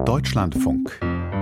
Deutschlandfunk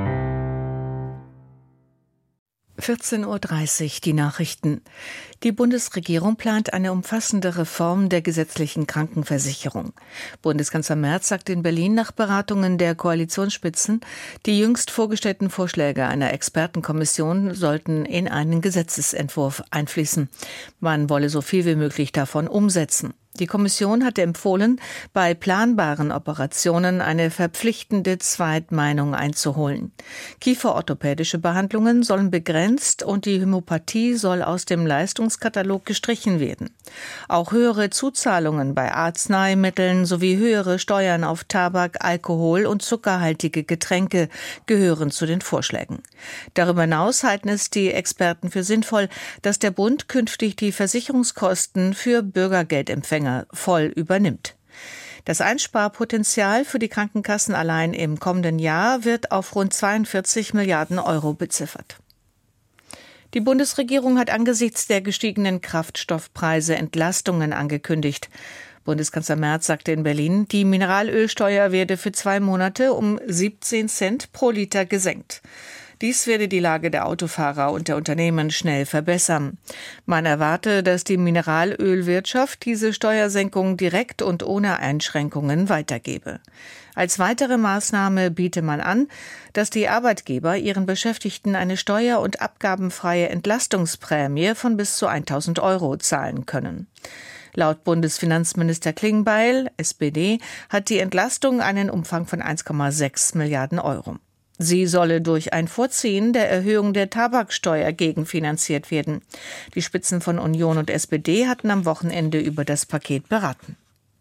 14:30 Uhr, die Nachrichten. Die Bundesregierung plant eine umfassende Reform der gesetzlichen Krankenversicherung. Bundeskanzler Merz sagt in Berlin nach Beratungen der Koalitionsspitzen, die jüngst vorgestellten Vorschläge einer Expertenkommission sollten in einen Gesetzesentwurf einfließen. Man wolle so viel wie möglich davon umsetzen. Die Kommission hatte empfohlen, bei planbaren Operationen eine verpflichtende Zweitmeinung einzuholen. Kieferorthopädische Behandlungen sollen begrenzt und die Hämopathie soll aus dem Leistungskatalog gestrichen werden. Auch höhere Zuzahlungen bei Arzneimitteln sowie höhere Steuern auf Tabak, Alkohol und zuckerhaltige Getränke gehören zu den Vorschlägen. Darüber hinaus halten es die Experten für sinnvoll, dass der Bund künftig die Versicherungskosten für Bürgergeldempfänger voll übernimmt. Das Einsparpotenzial für die Krankenkassen allein im kommenden Jahr wird auf rund 42 Milliarden Euro beziffert. Die Bundesregierung hat angesichts der gestiegenen Kraftstoffpreise Entlastungen angekündigt. Bundeskanzler Merz sagte in Berlin, die Mineralölsteuer werde für 2 Monate um 17 Cent pro Liter gesenkt. Dies werde die Lage der Autofahrer und der Unternehmen schnell verbessern. Man erwarte, dass die Mineralölwirtschaft diese Steuersenkung direkt und ohne Einschränkungen weitergebe. Als weitere Maßnahme biete man an, dass die Arbeitgeber ihren Beschäftigten eine steuer- und abgabenfreie Entlastungsprämie von bis zu 1.000 Euro zahlen können. Laut Bundesfinanzminister Klingbeil, SPD, hat die Entlastung einen Umfang von 1,6 Milliarden Euro. Sie solle durch ein Vorziehen der Erhöhung der Tabaksteuer gegenfinanziert werden. Die Spitzen von Union und SPD hatten am Wochenende über das Paket beraten.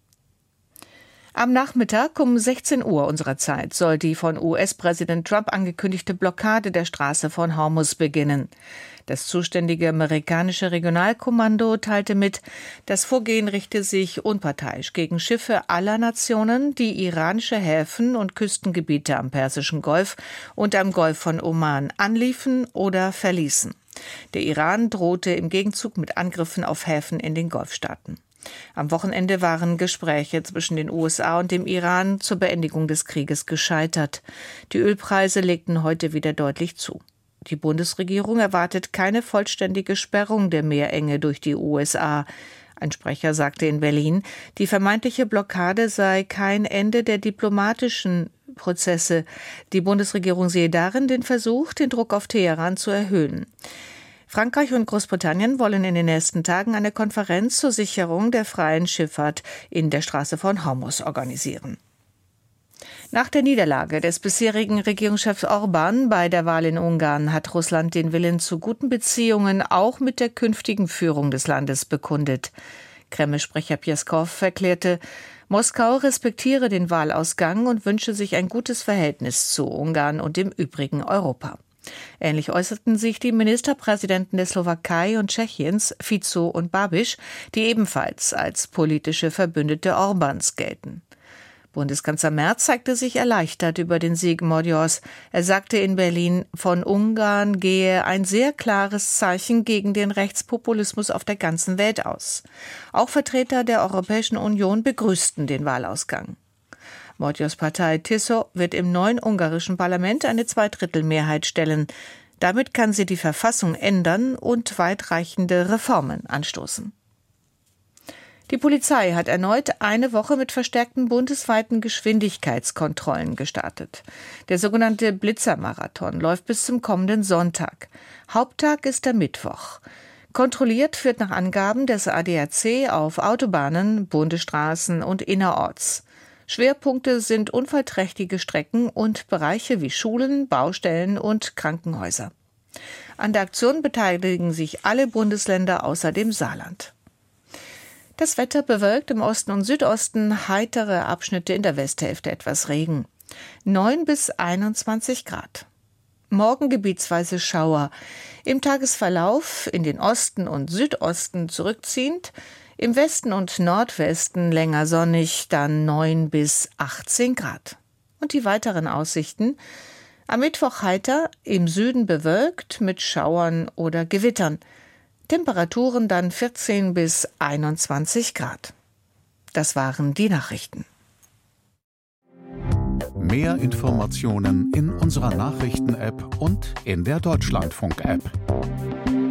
Am Nachmittag um 16 Uhr unserer Zeit soll die von US-Präsident Trump angekündigte Blockade der Straße von Hormuz beginnen. Das zuständige amerikanische Regionalkommando teilte mit, das Vorgehen richte sich unparteiisch gegen Schiffe aller Nationen, die iranische Häfen und Küstengebiete am Persischen Golf und am Golf von Oman anliefen oder verließen. Der Iran drohte im Gegenzug mit Angriffen auf Häfen in den Golfstaaten. Am Wochenende waren Gespräche zwischen den USA und dem Iran zur Beendigung des Krieges gescheitert. Die Ölpreise legten heute wieder deutlich zu. Die Bundesregierung erwartet keine vollständige Sperrung der Meerenge durch die USA. Ein Sprecher sagte in Berlin, die vermeintliche Blockade sei kein Ende der diplomatischen Prozesse. Die Bundesregierung sehe darin den Versuch, den Druck auf Teheran zu erhöhen. Frankreich und Großbritannien wollen in den nächsten Tagen eine Konferenz zur Sicherung der freien Schifffahrt in der Straße von Hormuz organisieren. Nach der Niederlage des bisherigen Regierungschefs Orbán bei der Wahl in Ungarn hat Russland den Willen zu guten Beziehungen auch mit der künftigen Führung des Landes bekundet. Kreml-Sprecher Pjeskow erklärte, Moskau respektiere den Wahlausgang und wünsche sich ein gutes Verhältnis zu Ungarn und dem übrigen Europa. Ähnlich äußerten sich die Ministerpräsidenten der Slowakei und Tschechiens, Fico und Babiš, die ebenfalls als politische Verbündete Orbáns gelten. Bundeskanzler Merz zeigte sich erleichtert über den Sieg Magyars. Er sagte in Berlin, von Ungarn gehe ein sehr klares Zeichen gegen den Rechtspopulismus auf der ganzen Welt aus. Auch Vertreter der Europäischen Union begrüßten den Wahlausgang. Magyars Partei TISO wird im neuen ungarischen Parlament eine Zweidrittelmehrheit stellen. Damit kann sie die Verfassung ändern und weitreichende Reformen anstoßen. Die Polizei hat erneut eine Woche mit verstärkten bundesweiten Geschwindigkeitskontrollen gestartet. Der sogenannte Blitzermarathon läuft bis zum kommenden Sonntag. Haupttag ist der Mittwoch. Kontrolliert wird nach Angaben des ADAC auf Autobahnen, Bundesstraßen und innerorts. Schwerpunkte sind unfallträchtige Strecken und Bereiche wie Schulen, Baustellen und Krankenhäuser. An der Aktion beteiligen sich alle Bundesländer außer dem Saarland. Das Wetter bewölkt im Osten und Südosten, heitere Abschnitte in der Westhälfte etwas Regen. 9 bis 21 Grad. Morgen gebietsweise Schauer. Im Tagesverlauf in den Osten und Südosten zurückziehend, im Westen und Nordwesten länger sonnig, dann 9 bis 18 Grad. Und die weiteren Aussichten: am Mittwoch heiter, im Süden bewölkt mit Schauern oder Gewittern. Temperaturen dann 14 bis 21 Grad. Das waren die Nachrichten. Mehr Informationen in unserer Nachrichten-App und in der Deutschlandfunk-App.